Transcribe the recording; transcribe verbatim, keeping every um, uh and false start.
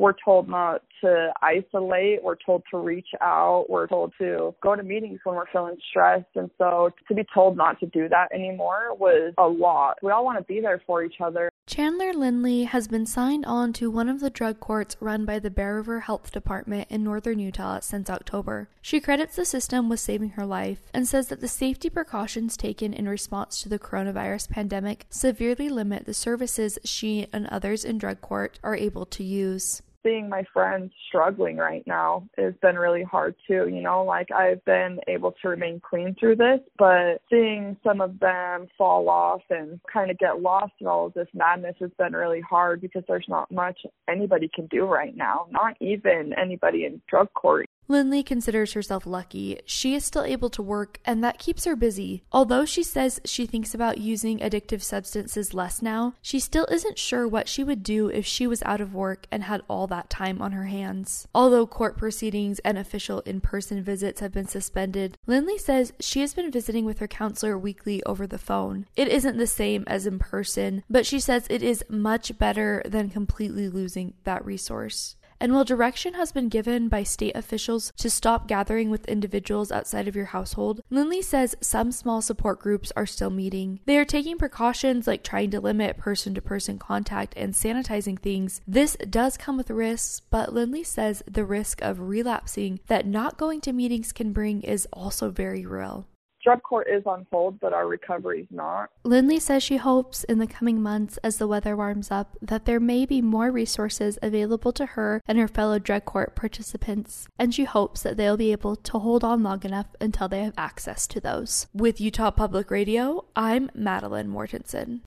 we're told not to isolate, we're told to reach out, we're told to go to meetings when we're feeling stressed. And so to be told not to do that anymore was a lot. We all want to be there for each other. Chandler Lindley has been signed on to one of the drug courts run by the Bear River Health Department in northern Utah since October. She credits the system with saving her life and says that the safety precautions taken in response to the coronavirus pandemic severely limit the services she and others in drug court are able to use. Seeing my friends struggling right now has been really hard too, you know, like I've been able to remain clean through this, but seeing some of them fall off and kind of get lost in all of this madness has been really hard because there's not much anybody can do right now, not even anybody in drug court. Lindley considers herself lucky. She is still able to work, and that keeps her busy. Although she says she thinks about using addictive substances less now, she still isn't sure what she would do if she was out of work and had all that time on her hands. Although court proceedings and official in-person visits have been suspended, Lindley says she has been visiting with her counselor weekly over the phone. It isn't the same as in person, but she says it is much better than completely losing that resource. And while direction has been given by state officials to stop gathering with individuals outside of your household, Lindley says some small support groups are still meeting. They are taking precautions like trying to limit person-to-person contact and sanitizing things. This does come with risks, but Lindley says the risk of relapsing that not going to meetings can bring is also very real. Drug court is on hold, but our recovery is not. Lindley says she hopes in the coming months, as the weather warms up, that there may be more resources available to her and her fellow drug court participants, and she hopes that they'll be able to hold on long enough until they have access to those. With Utah Public Radio, I'm Madeline Mortensen.